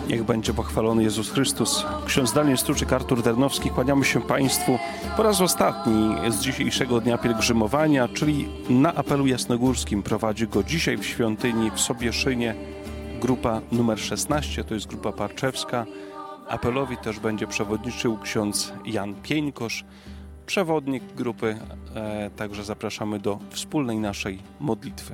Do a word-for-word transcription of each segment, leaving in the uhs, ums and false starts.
Niech będzie pochwalony Jezus Chrystus. Ksiądz Daniel Stuczyk, Artur Dernowski, kłaniamy się Państwu po raz ostatni z dzisiejszego dnia pielgrzymowania, czyli na apelu jasnogórskim. Prowadzi go dzisiaj w świątyni w Sobieszynie grupa numer szesnaście, to jest grupa parczewska. Apelowi też będzie przewodniczył ksiądz Jan Pieńkosz, przewodnik grupy, e, także zapraszamy do wspólnej naszej modlitwy.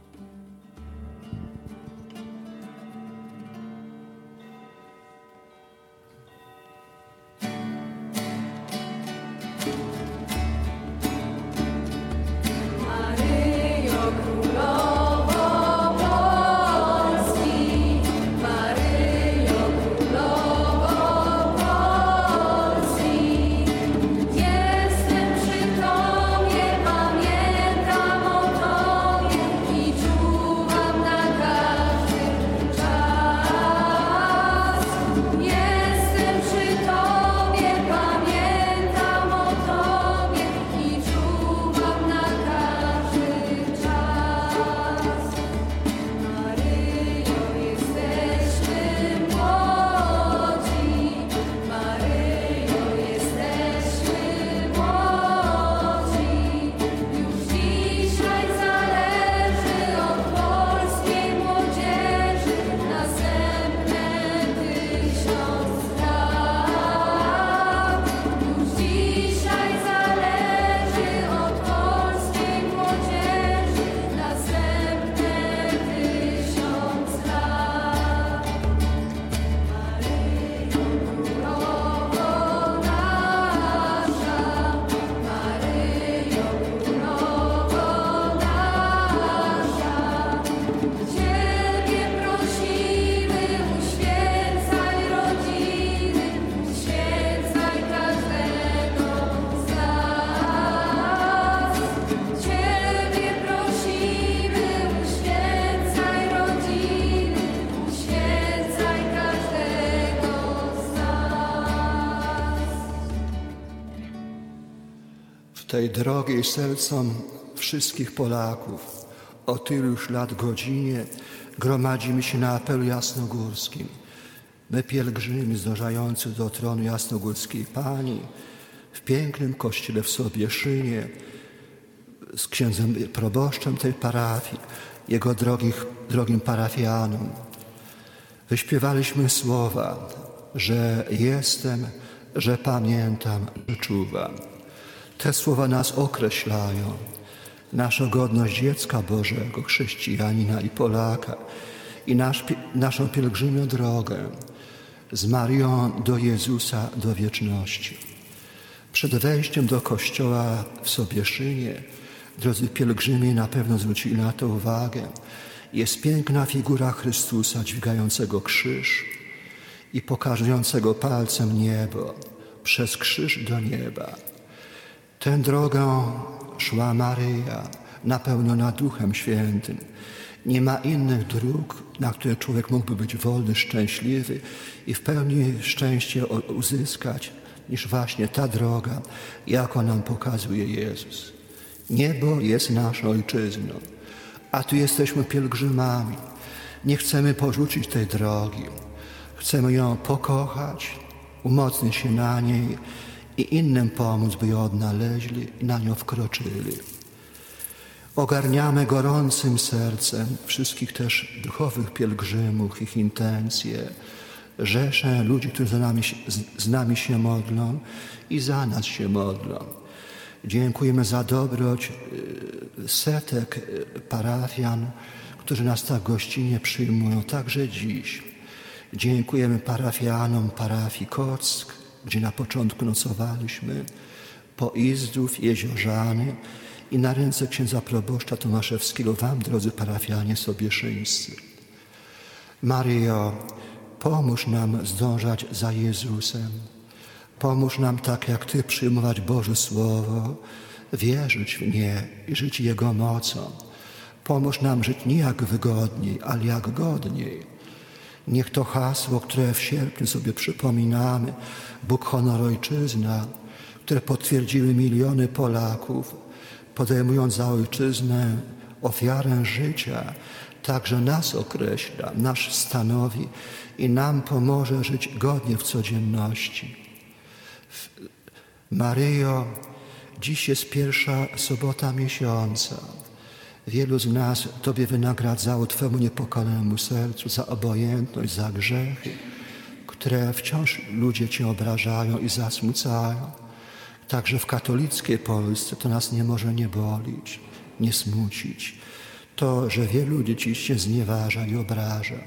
Tej drogiej sercom wszystkich Polaków o tylu już lat godzinie gromadzimy się na apelu jasnogórskim. My pielgrzymi zdążający do tronu jasnogórskiej Pani w pięknym kościele w Sobieszynie z księdzem proboszczem tej parafii, jego drogich, drogim parafianom. Wyśpiewaliśmy słowa, że jestem, że pamiętam, że czuwam. Te słowa nas określają, naszą godność dziecka Bożego, chrześcijanina i Polaka i nasz, naszą pielgrzymią drogę z Marią do Jezusa, do wieczności. Przed wejściem do kościoła w Sobieszynie, drodzy pielgrzymi na pewno zwrócili na to uwagę, jest piękna figura Chrystusa dźwigającego krzyż i pokazującego palcem niebo, przez krzyż do nieba. Tę drogę szła Maryja, napełniona Duchem Świętym. Nie ma innych dróg, na które człowiek mógłby być wolny, szczęśliwy i w pełni szczęście uzyskać, niż właśnie ta droga, jaką nam pokazuje Jezus. Niebo jest naszą ojczyzną, a tu jesteśmy pielgrzymami. Nie chcemy porzucić tej drogi. Chcemy ją pokochać, umocnić się na niej i innym pomóc, by ją odnaleźli i na nią wkroczyli. Ogarniamy gorącym sercem wszystkich też duchowych pielgrzymów, ich intencje, rzeszę ludzi, którzy z nami, z nami się modlą i za nas się modlą. Dziękujemy za dobroć setek parafian, którzy nas tak gościnnie przyjmują, także dziś. Dziękujemy parafianom parafii Kock, gdzie na początku nocowaliśmy, po Izdrów, Jeziorzany i na ręce księdza proboszcza Tomaszewskiego, wam, drodzy parafianie sobieszyńscy. Maryjo, pomóż nam zdążać za Jezusem. Pomóż nam tak jak Ty przyjmować Boże Słowo, wierzyć w nie i żyć Jego mocą. Pomóż nam żyć nie jak wygodniej, ale jak godniej. Niech to hasło, które w sierpniu sobie przypominamy, Bóg, honor, ojczyzna, które potwierdziły miliony Polaków, podejmując za ojczyznę ofiarę życia, także nas określa, nas stanowi i nam pomoże żyć godnie w codzienności. Maryjo, dziś jest pierwsza sobota miesiąca. Wielu z nas Tobie wynagradzało Twemu niepokolenemu sercu za obojętność, za grzechy, które wciąż ludzie Cię obrażają i zasmucają. Także w katolickiej Polsce to nas nie może nie bolić, nie smucić. To, że wielu ludzi Ci się znieważa i obraża.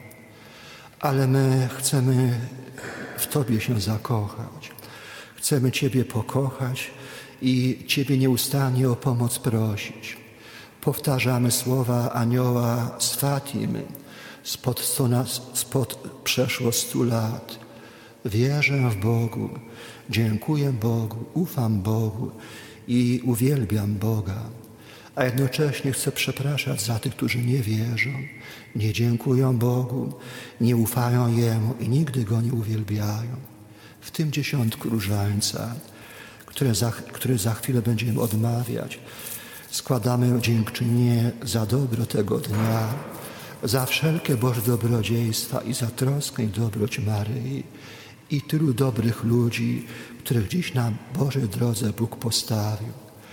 Ale my chcemy w Tobie się zakochać. Chcemy Ciebie pokochać i Ciebie nieustannie o pomoc prosić. Powtarzamy słowa anioła z Fatimy spod, sto, spod przeszło stu lat. Wierzę w Bogu, dziękuję Bogu, ufam Bogu i uwielbiam Boga. A jednocześnie chcę przepraszać za tych, którzy nie wierzą, nie dziękują Bogu, nie ufają Jemu i nigdy Go nie uwielbiają. W tym dziesiątku różańca, które za, który za chwilę będziemy odmawiać, składamy dziękczynienie za dobro tego dnia, za wszelkie Boże dobrodziejstwa i za troskę i dobroć Maryi i tylu dobrych ludzi, których dziś na Bożej drodze Bóg postawił.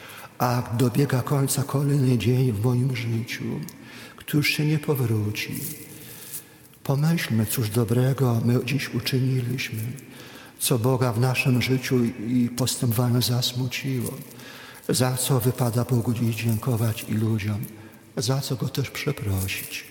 A dobiega końca kolejny dzień w moim życiu, który już się nie powróci. Pomyślmy, cóż dobrego my dziś uczyniliśmy, co Boga w naszym życiu i postępowaniu zasmuciło, za co wypada Bogu dziś dziękować i ludziom, za co Go też przeprosić.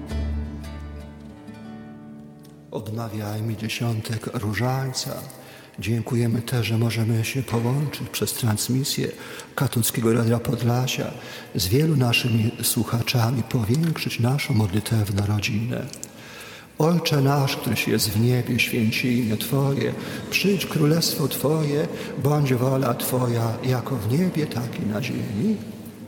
Odmawiajmy dziesiątek różańca Dziękujemy też, że możemy się połączyć przez transmisję Katolickiego Radia Podlasia z wielu naszymi słuchaczami, powiększyć naszą modlitewną rodzinę. Ojcze nasz, któryś jest w niebie, święci imię Twoje, przyjdź królestwo Twoje, bądź wola Twoja, jako w niebie, tak i na ziemi.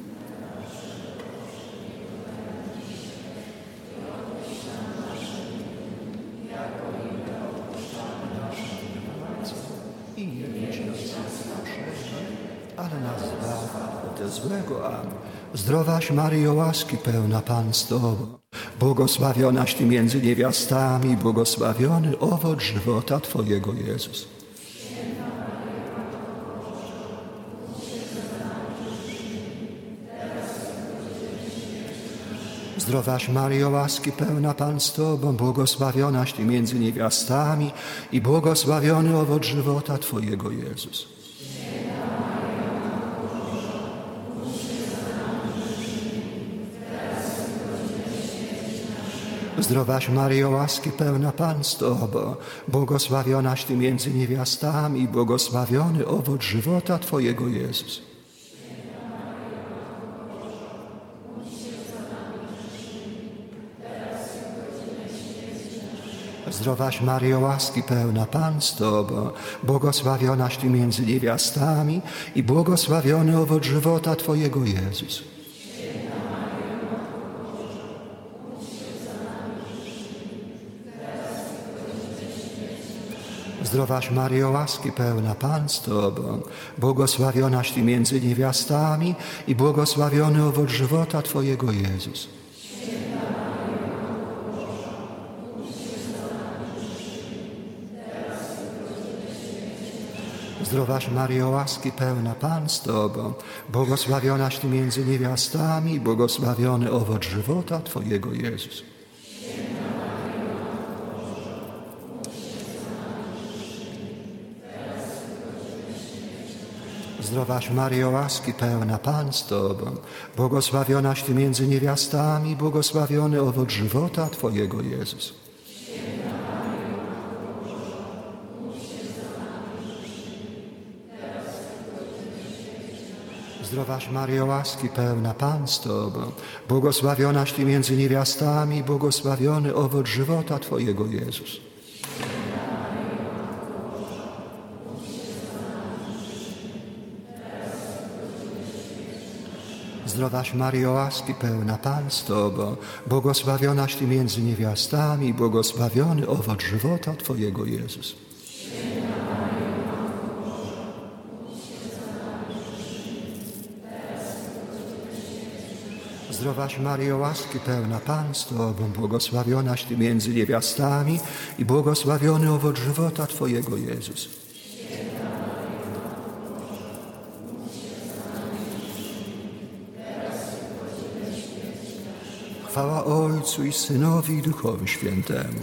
I nie wiedź nas ale nas zbaw ode złego. Amen. Zdrowaś Maryjo, łaski pełna, Pan z Tobą, błogosławionaś Ty między niewiastami, błogosławiony owoc żywota Twojego, Jezus. Zdrowaś Maryjo, łaski pełna, Pan z Tobą, błogosławionaś Ty między niewiastami i błogosławiony owoc żywota Twojego, Jezus. Zdrowaś Maryjo, łaski pełna, Pan z Tobą, błogosławionaś Ty między niewiastami i błogosławiony owoc żywota Twojego, Jezus. Zdrowaś Maryjo, łaski pełna, Pan z Tobą, błogosławionaś Ty między niewiastami i błogosławiony owoc żywota Twojego, Jezus. Zdrowaś Maryjo, łaski pełna, Pan z Tobą, błogosławionaś Ty między niewiastami i błogosławiony owoc żywota Twojego, Jezus. Zdrowaś Maryjo, łaski pełna, Pan z Tobą, błogosławionaś Ty między niewiastami i błogosławiony owoc żywota Twojego, Jezus. Zdrowaś Maryjo, łaski pełna, Pan z Tobą, błogosławionaś Ty między niewiastami, błogosławiony owoc żywota Twojego, Jezus. Zdrowaś Maryjo, łaski pełna, Pan z Tobą, błogosławionaś Ty między niewiastami, błogosławiony owoc żywota Twojego, Jezus. Zdrowaś Maryjo, łaski pełna, Pan z Tobą, błogosławionaś Ty między niewiastami, błogosławiony owoc żywota Twojego, Jezus. Zdrowaś Maryjo, łaski pełna, Pan z Tobą, błogosławionaś Ty między niewiastami i błogosławiony owoc żywota Twojego, Jezus. Chwała Ojcu i Synowi i Duchowi Świętemu.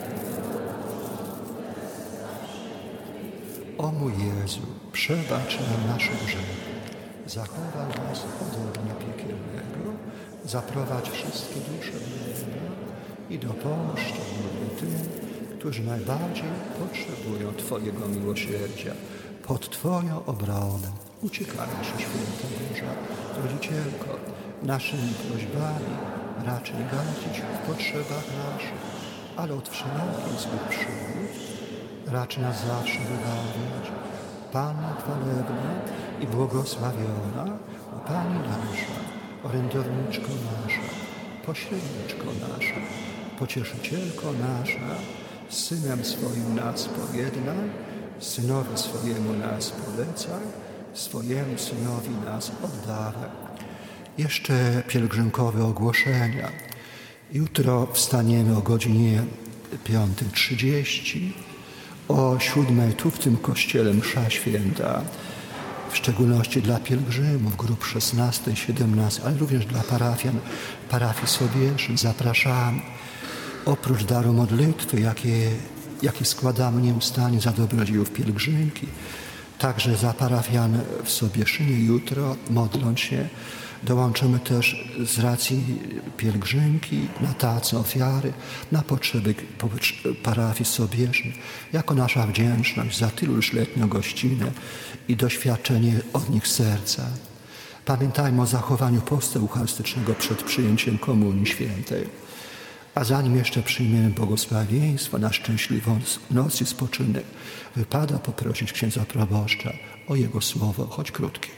O mój Jezu, przebacz nam nasze grzechy, zachowaj nas od ognia piekielnego, zaprowadź wszystkie dusze do nieba i dopomóż szczególnie tym, którzy najbardziej potrzebują Twojego miłosierdzia. Pod Twoją obronę uciekajmy się, Święta Boża, Rodzicielko, naszymi prośbami raczej gardzić w potrzebach naszych, ale od wszelakich złych przygód racz nas zawsze wybawiać. Panna chwalebna i błogosławiona, o Pani nasza, orędowniczko nasza, pośredniczko nasza, pocieszycielko nasza, z Synem swoim nas pojednaj, Synowi swojemu nas polecaj, swojemu Synowi nas oddawaj. Jeszcze pielgrzymkowe ogłoszenia. Jutro wstaniemy o godzinie piąta trzydzieści. O siódmej tu w tym kościele msza święta. W szczególności dla pielgrzymów grup szesnastej, siedemnastej, ale również dla parafian, parafii Sobieszyn zapraszamy. Oprócz daru modlitwy, jakie, jakie składamy nieustannie za dobrodziejów pielgrzymki, także za parafian w Sobieszynie jutro, modląc się, Dołączymy też z racji pielgrzymki na tacę ofiary, na potrzeby parafii Sobieżnej, jako nasza wdzięczność za tylu już letnią gościnę i doświadczenie od nich serca. Pamiętajmy o zachowaniu postu eucharystycznego przed przyjęciem Komunii Świętej. A zanim jeszcze przyjmiemy błogosławieństwo na szczęśliwą noc i spoczynek, wypada poprosić księdza proboszcza o jego słowo, choć krótkie.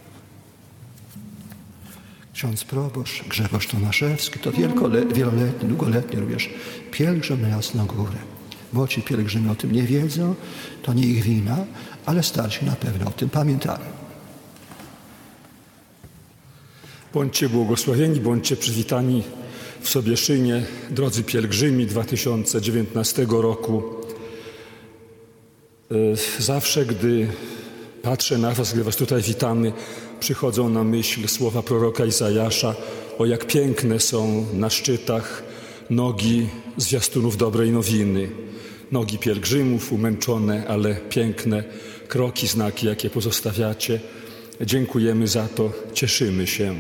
Ksiądz proboszcz Grzegorz Tomaszewski to wielkole, wieloletni, długoletni również pielgrzym na Jasną Górę. Młodsi pielgrzymi o tym nie wiedzą, to nie ich wina, ale starsi na pewno o tym pamiętają. Bądźcie błogosławieni, bądźcie przywitani w Sobieszynie, drodzy pielgrzymi dwa tysiące dziewiętnastego roku. Zawsze, gdy patrzę na was, gdy was tutaj witamy, przychodzą na myśl słowa proroka Izajasza, o jak piękne są na szczytach nogi zwiastunów dobrej nowiny. Nogi pielgrzymów, umęczone, ale piękne kroki, znaki, jakie pozostawiacie. Dziękujemy za to, cieszymy się.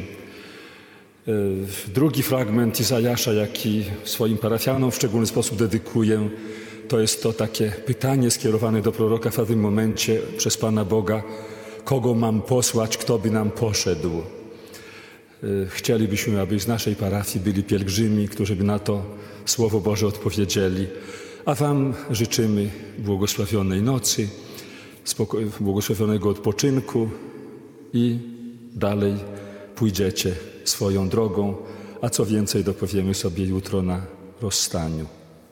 Drugi fragment Izajasza, jaki swoim parafianom w szczególny sposób dedykuję, to jest to takie pytanie skierowane do proroka w pewnym momencie przez Pana Boga: kogo mam posłać, kto by nam poszedł? Chcielibyśmy, aby z naszej parafii byli pielgrzymi, którzy by na to Słowo Boże odpowiedzieli. A wam życzymy błogosławionej nocy, spoko- błogosławionego odpoczynku i dalej pójdziecie swoją drogą, a co więcej dopowiemy sobie jutro na rozstaniu.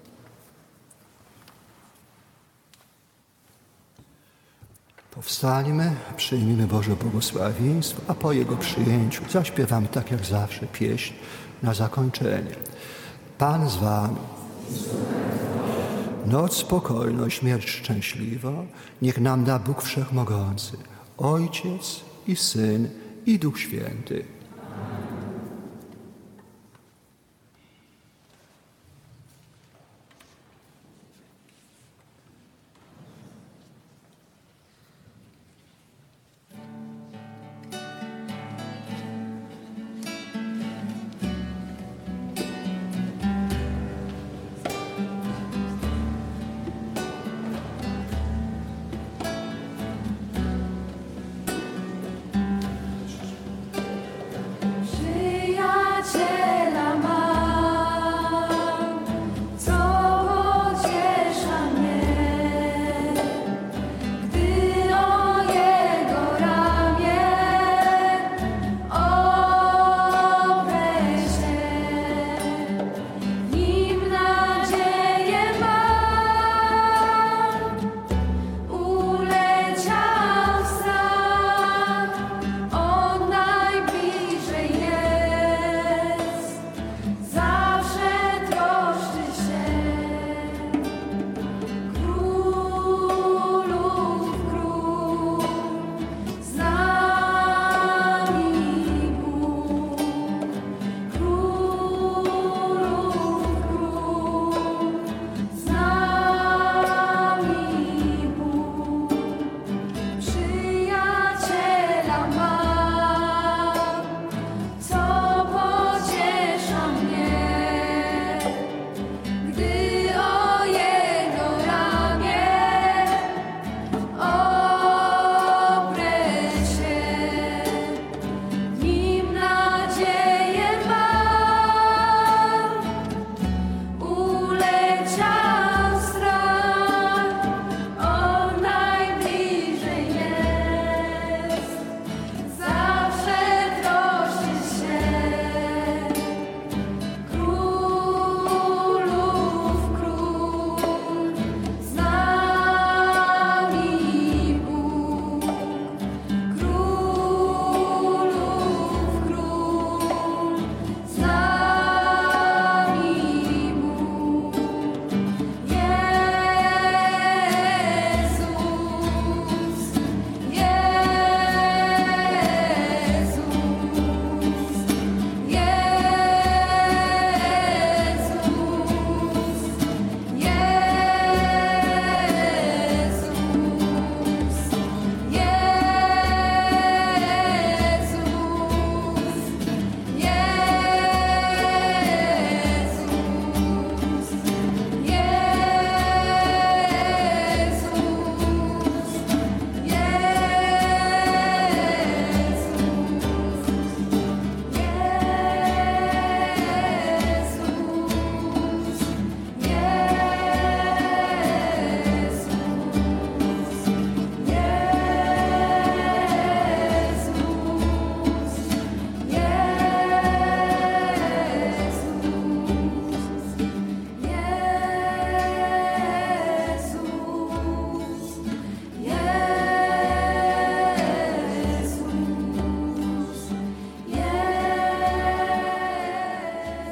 Powstańmy, przyjmijmy Boże błogosławieństwo, a po Jego przyjęciu zaśpiewamy tak jak zawsze pieśń na zakończenie. Pan z wami. Noc spokojną, śmierć szczęśliwą, niech nam da Bóg Wszechmogący, Ojciec i Syn i Duch Święty.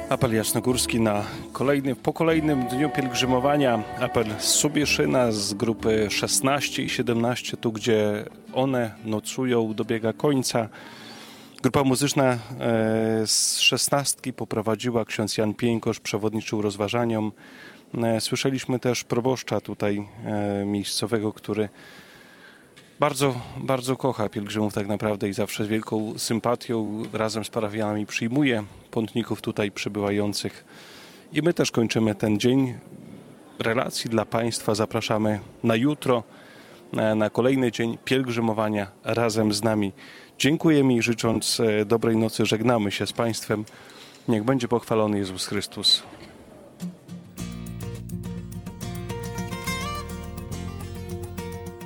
Apel jasnogórski na kolejny, po kolejnym dniu pielgrzymowania. Apel z Subieszyna z grupy szesnaście i siedemnaście, tu gdzie one nocują, dobiega końca. Grupa muzyczna z szesnastki poprowadziła ksiądz Jan Pieńkosz, przewodniczył rozważaniom. Słyszeliśmy też proboszcza tutaj miejscowego, który bardzo, bardzo kocha pielgrzymów tak naprawdę i zawsze z wielką sympatią razem z parafianami przyjmuje pątników tutaj przybywających. I my też kończymy ten dzień relacji dla Państwa. Zapraszamy na jutro, na kolejny dzień pielgrzymowania razem z nami. Dziękujemy i życząc dobrej nocy żegnamy się z Państwem. Niech będzie pochwalony Jezus Chrystus.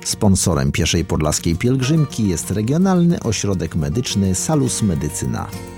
Sponsorem pierwszej podlaskiej pielgrzymki jest Regionalny Ośrodek Medyczny Salus Medycyna.